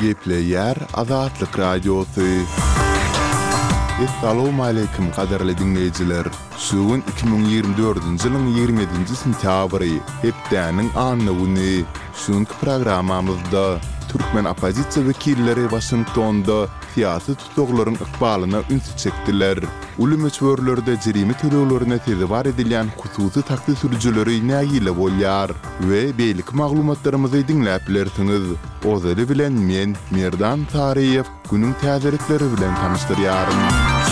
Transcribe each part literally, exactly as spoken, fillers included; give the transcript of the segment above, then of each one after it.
Gepleyer Azatlyk Radiosu. Assalamu alaykum qadarly dinleyijiler. Şugun iki bin ýygrimi dördünji ýylyň ýigrimedinji sentýabry hepdäniň anyny. Şuňky programmamyzda türkmen opozisiýa wekilleri Washingtonda siyasi tutuglaryň ykbalyna ünsü çekdiler. Uly meçhörlerde jerime töleýlerini tezewar edilen hususy takdir sürüjileri nägile bolýar we beýlik maglumatlarymyzy dinläp bilersiňiz. Ozary bilen men Merdan Tariýew günüň täzelikleri bilen tanışdyrýarym.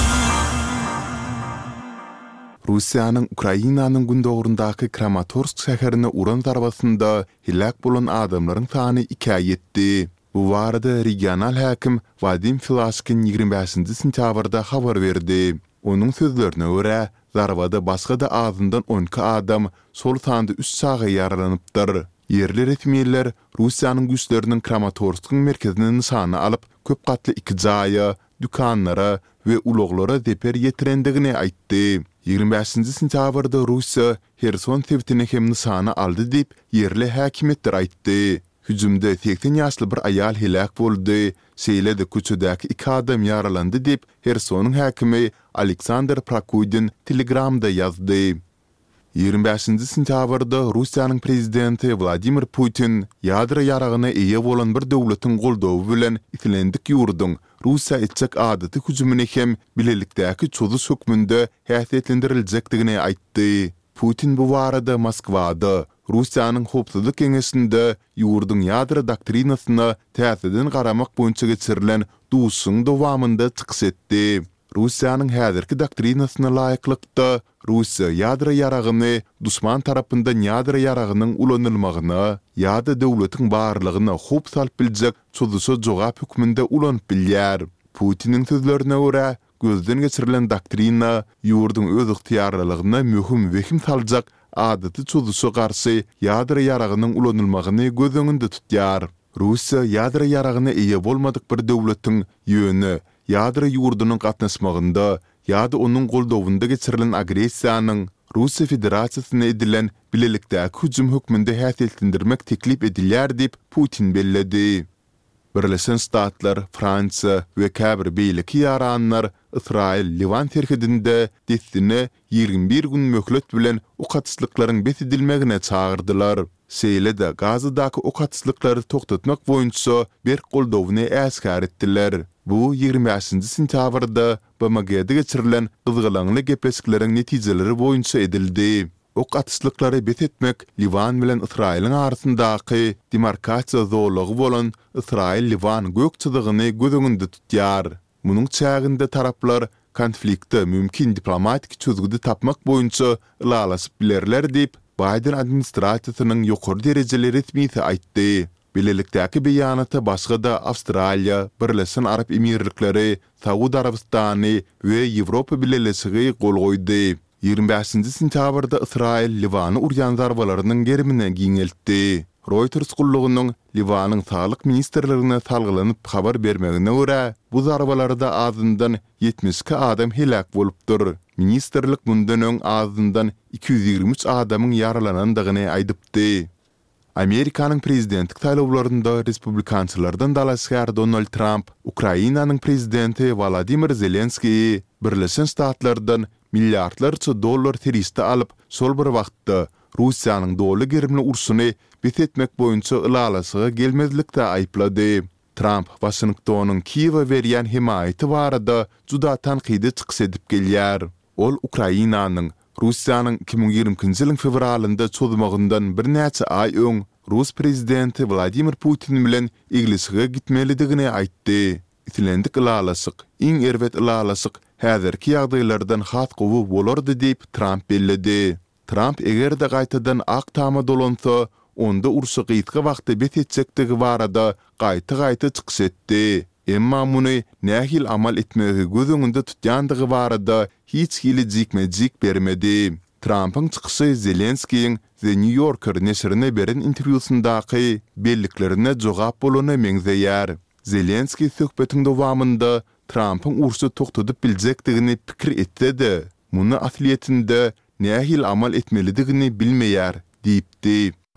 Russiýanyň Ukrainanyň gündogurundaky Kramatorsk şäherine uran zarbasynda hilak bolan adamlaryň sany ikiye ýetdi. Bu barada regional häkim Vadim Filashkin ýygrimi beşinji sentýabrda habar berdi. Onuň sözlerine görä, zarbada başga da azyndan on iki adam sol sanda üç saga yaralanypdyr. Yerli resmiýetler Russiýanyň güýçleriniň Kramatorsk merkezini nişana alyp, köp gatly iki jaýa, dükanlara we uluglara zeper ýetirendigini aýtdy. ýygrimi beşinji sentýabrda Russiýa Herson sewtini hem nişana aldy diýip yerli häkimetler aýtdy. Hüjümde seksen ýaşly bir aýal helak boldy. Şeýle-de köçedäki iki adam yaralandy diýip Hersonyň häkimi Aleksandr Prokudin Telegramda ýazdy. ýygrimi beşinji sentýabrda Russiýanyň prezidenti Vladimir Putin ýadra ýaragyna eýe bolan bir döwletiň goldawy bilen islendik ýurduň Russiýa etjek adaty hüjümine hem bilelikdäki çözüş hökmünde häsiýetlendiriljakdygyny aýtdy. Putin bu barada Moskwada Russiýanyň howpsuzlyk keňeşinde ýurduň ýadra doktrinasyna täsirden garamak boýunça geçirilen duşuň dowamında çykyş etdi. Russiýanyň häzirki doktrinasyna laýyklykda Russiýa ýadra ýaragyny duşman tarapyndan ýadra ýaragynyň ulanylmagyna, ýa-da döwletiň barlygyna howp salyp biljek çözüşe jogap hükmünde ulanyp bilýär. Putiniň sözlerine görä, gözden geçirilen doktrina ýurduň öz yktyýarlygyna möhüm wehim saljak adaty çözüşe garşy ýadra ýaragynyň ulanylmagyny göz öňünde tutýar. Russiýa ýadra ýaragyna eýe bolmadyk bir döwletiň ýöne ýadra ýurdunyň gatnaşmagynda ýa-da onuň goldowunda geçirilen agressiýanyň Russiýa Federasiýasyna edilen bilelikdäki hüjüm hökmünde häsiýetlendirmek teklip edilýär diýip Putin belledi. Birleşen Ştatlar, Fransa we käbir beýleki ýaranlar Israil Livan terhidinde destine ýygrimi bir gün möhlet bilen okatslyklaryň besedilmegine çağırdylar. Şeýle-de Gazydaky okatslyklary toktatmak boýunça bir goldowyny äskär etdiler. Bu ýygrimi beşinji sentýabrda B M G'de geçirilen gyzgylaňly gepleşikleriň netijeleri boýunça edildi. Ok atışlyklary besetmek Livan bilen Israil'in arasyndaky demarkasiýa zorlugy bolan Israil-Livan gökçylygyny göz öňünde tutýar. Munyň çäginde taraplar konflikte mümkin diplomatik çözgüdi tapmak boýunça ylalasyp bilerler diýip Biden administrasiýasynyň ýokary derejeli resmiýeti aýtdy. Bilelikdäki beýanata başga da Awstraliýa, Birleşen Arap Emirlikleri, Saudi Arabistany we Ýewropa bileşigi gol goýdy. ýygrimi beşinji sentýabrda Israil Livany urýan zarbalarynyň gerimine giňeltdi. Reuters gullugynyň Livanyň saglyk ministrligine salgylanyp habar bermegine görä, bu zarbalarda azyndan ýetmiş iki adam helak bolupdyr. Ministrlik bundan öň azyndan iki yüz ýygrimi üç adamyň yaralanandygyny aýdypdy. Amerikanyň prezidentlik taýlawlarynda respublikançylardan dalaşýar Donald Trump, Ukrainanyň prezidenti Volodymyr Zelenskiy Birleşen Ştatlardan milliardlarça dollar teriste alıp, sol bir wagtda Russiýanyň doly gerimli ursuny besetmek boýunça ylalasyga gelmezlikde aýplady. Trump Washingtonyň Kiýewe berýän himaýaty barada juda tanqidi çykyş edip gelýär. Ol Ukrainanyň Russiýanyň iki bin ýygrimiňji ýylyň fevralynda çözmegininden bir näçe ay öň Rus prezidenti Vladimir Putin bilen iglisige gitmelidigini aýtdy. Islendik ylalasyk, iň erwet ylalasyk häzirki ýagdaýlardan hat gowy bolardy diýip Trump belledi. Trump eger de gaýtadan ak tama dolansa, onda urşy gytgy wagty betetjekdigi barada gaýta-gaýta çykyş etdi. Emma muny nähil amal etmegi göz öňünde tutýandygy barada hiç gilijikmejik bermedi. Trump'ın çykyşy Zelenskiýiň The New Yorker neşrine beren interwýusundaky belliklerine jogap bolany meňzeýär. Zelenskiy söhbetiň dowamında Trump'ın urşy toktadyp biljekdigini pikir etdi. Muny asliýetinde nähil amal etmelidigini bilmeýär diýipdi.